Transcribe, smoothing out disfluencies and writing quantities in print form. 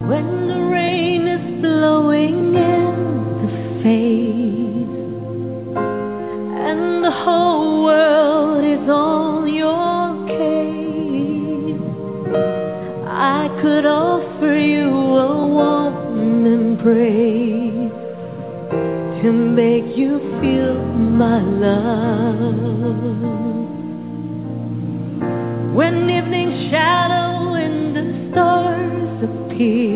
When the rain is blowing in the face and the whole world is on your case, I could offer you a warm embrace to make you feel my love. When evening shadow and the stars appear